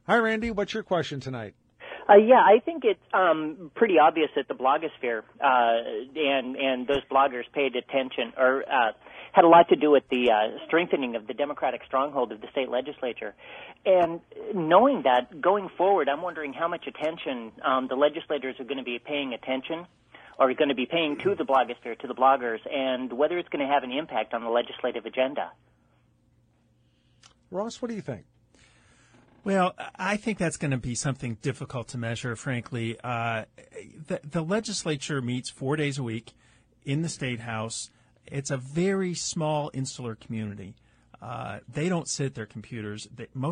Hi, Randy. What's your question tonight? Yeah, I think it's pretty obvious that the blogosphere and those bloggers paid attention or had a lot to do with the strengthening of the Democratic stronghold of the state legislature. And knowing that, going forward, I'm wondering how much attention the legislators are going to be paying attention or going to be paying to the blogosphere, to the bloggers, and whether it's going to have an impact on the legislative agenda. Ross, what do you think? Well, I think that's going to be something difficult to measure, frankly. The legislature meets 4 days a week in the State House. It's a very small, insular community. They don't sit at their computers.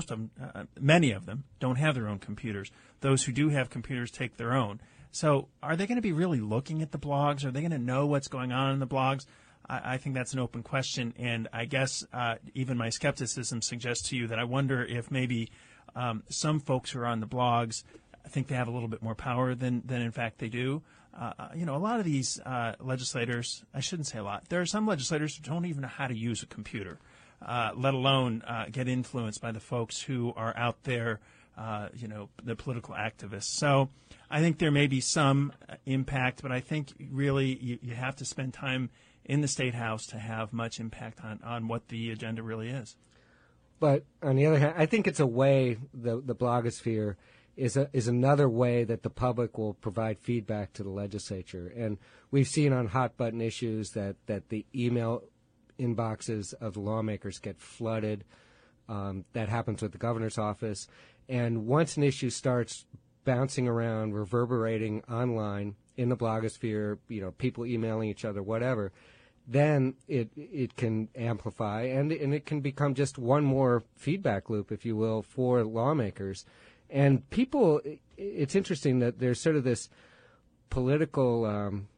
Many of them don't have their own computers. Those who do have computers take their own. So are they going to be really looking at the blogs? Are they going to know what's going on in the blogs? I think that's an open question, and I guess even my skepticism suggests to you that I wonder if maybe some folks who are on the blogs think they have a little bit more power than in fact they do. A lot of these legislators, I shouldn't say a lot, there are some legislators who don't even know how to use a computer, let alone get influenced by the folks who are out there, the political activists. So I think there may be some impact, but I think really you have to spend time in the State House to have much impact on what the agenda really is. But on the other hand, I think it's a way, the blogosphere is another way that the public will provide feedback to the legislature. And we've seen on hot button issues that the email inboxes of the lawmakers get flooded. That happens with the governor's office. And once an issue starts bouncing around, reverberating online in the blogosphere, people emailing each other, whatever, then it can amplify and it can become just one more feedback loop, if you will, for lawmakers. And people, it's interesting that there's sort of this political,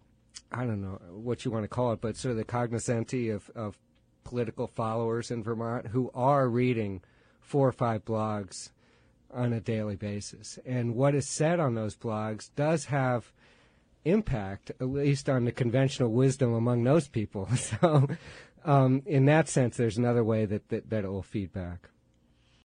I don't know what you want to call it, but sort of the cognoscenti of political followers in Vermont who are reading 4 or 5 blogs on a daily basis. And what is said on those blogs does have impact, at least on the conventional wisdom among those people. So in that sense, there's another way that it will feed back.